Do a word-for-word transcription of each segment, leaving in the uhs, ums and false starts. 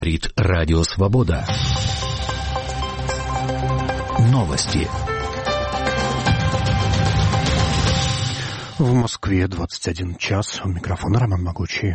Говорит Радио Свобода. Новости. В Москве двадцать один час. У микрофона Роман Могучий.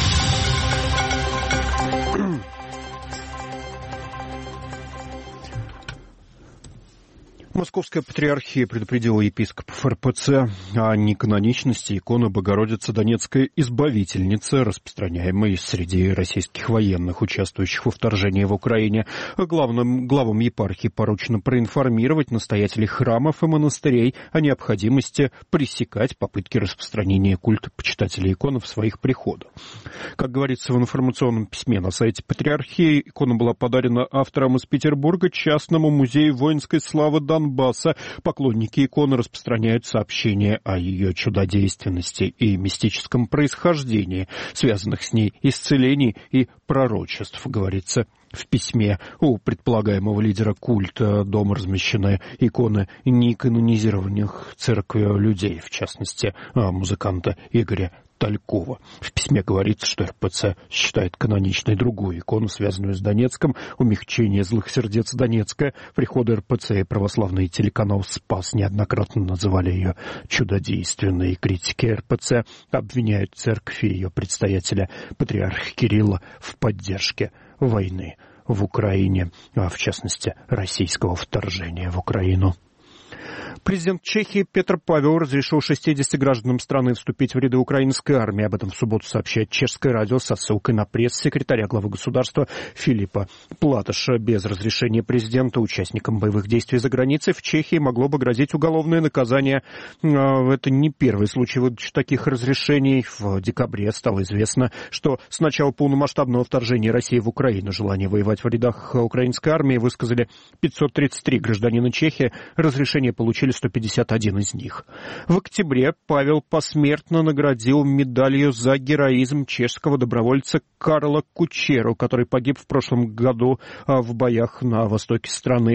Московская патриархия предупредила епископов эр пэ цэ о неканоничности иконы Богородицы Донецкой Избавительницы, распространяемой среди российских военных, участвующих во вторжении в Украине. Главным, главам епархии поручено проинформировать настоятелей храмов и монастырей о необходимости пресекать попытки распространения культа почитателей иконы в своих приходах. Как говорится в информационном письме на сайте патриархии, икона была подарена автором из Петербурга частному музею воинской славы Донбасса. Донбасса. Поклонники иконы распространяют сообщения о ее чудодейственности и мистическом происхождении, связанных с ней исцелений и пророчеств, говорится в письме. У предполагаемого лидера культа дома размещены иконы неканонизированных церковью людей, в частности, музыканта Игоря Талькова. В письме говорится, что эр пэ цэ считает каноничной другую икону, связанную с Донецком, умягчение злых сердец Донецка. Приходы эр пэ цэ и православный телеканал «Спас» неоднократно называли ее чудодейственной. Критики эр пэ цэ обвиняют церковь и ее предстоятеля, патриарха Кирилла, в поддержке войны в Украине, а в частности российского вторжения в Украину. Президент Чехии Петр Павел разрешил шестидесяти гражданам страны вступить в ряды украинской армии. Об этом в субботу сообщает чешское радио со ссылкой на пресс-секретаря главы государства Филиппа Платоша. Без разрешения президента участникам боевых действий за границей в Чехии могло бы грозить уголовное наказание. Это не первый случай выдачи таких разрешений. В декабре стало известно, что с начала полномасштабного вторжения России в Украину желание воевать в рядах украинской армии высказали пятьсот тридцать три гражданина Чехии. Разрешение получили сто пятьдесят один из них. В октябре Павел посмертно наградил медалью за героизм чешского добровольца Карла Кучеру, который погиб в прошлом году в боях на востоке страны.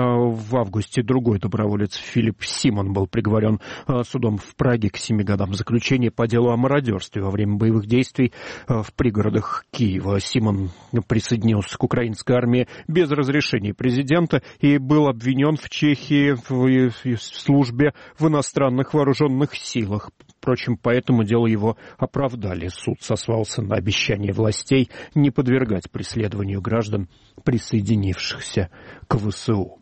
В августе другой доброволец Филипп Симон был приговорен судом в Праге к семи годам заключения по делу о мародерстве во время боевых действий в пригородах Киева. Симон присоединился к украинской армии без разрешения президента и был обвинен в Чехии в службе в иностранных вооруженных силах. Впрочем, по этому делу его оправдали. Суд сослался на обещание властей не подвергать преследованию граждан, присоединившихся к вэ эс у.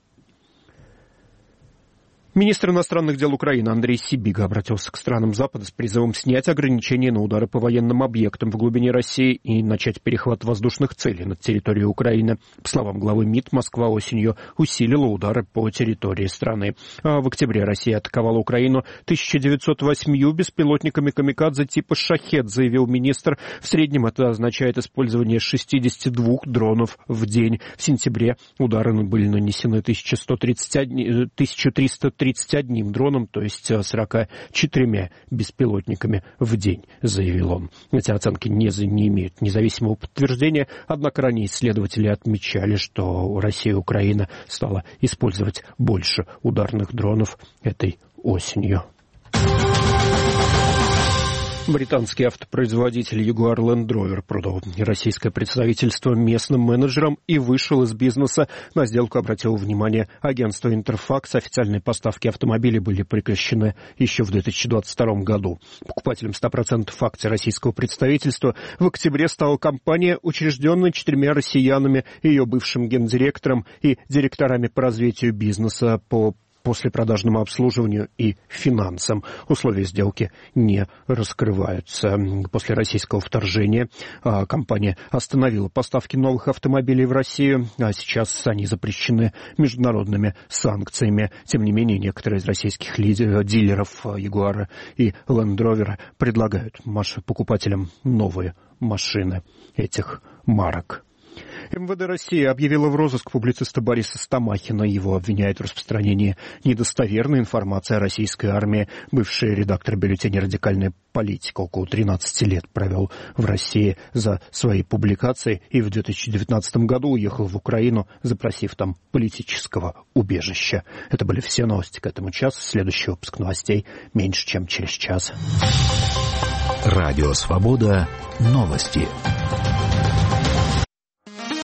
Министр иностранных дел Украины Андрей Сибига обратился к странам Запада с призывом снять ограничения на удары по военным объектам в глубине России и начать перехват воздушных целей над территорией Украины. По словам главы МИД, Москва осенью усилила удары по территории страны. А в октябре Россия атаковала Украину тысяча девятьсот восемью беспилотниками камикадзе типа «Шахед», заявил министр. В среднем это означает использование шестидесяти двух дронов в день. В сентябре удары были нанесены тысяча триста тридцать одним дроном, то есть сорока четырьмя беспилотниками в день, заявил он. Эти оценки не, не имеют независимого подтверждения, однако ранее исследователи отмечали, что Россия и Украина стала использовать больше ударных дронов этой осенью. Британский автопроизводитель Jaguar Land Rover продал российское представительство местным менеджерам и вышел из бизнеса. На сделку обратило внимание агентство Интерфакс. Официальные поставки автомобилей были прекращены еще в две тысячи двадцать втором году. Покупателем ста процентов акций российского представительства в октябре стала компания, учрежденная четырьмя россиянами, ее бывшим гендиректором и директорами по развитию бизнеса, по послепродажному обслуживанию и финансам. Условия сделки не раскрываются. После российского вторжения компания остановила поставки новых автомобилей в Россию, а сейчас они запрещены международными санкциями. Тем не менее, некоторые из российских лидеров, дилеров Jaguar и Land Rover предлагают покупателям новые машины этих марок. эм вэ дэ России объявила в розыск публициста Бориса Стамахина. Его обвиняют в распространении недостоверной информации о российской армии. Бывший редактор бюллетеня «Радикальная политика» около тринадцати лет провел в России за свои публикации и в две тысячи девятнадцатом году уехал в Украину, запросив там политического убежища. Это были все новости к этому часу. Следующий выпуск новостей меньше, чем через час. Радио «Свобода». Новости.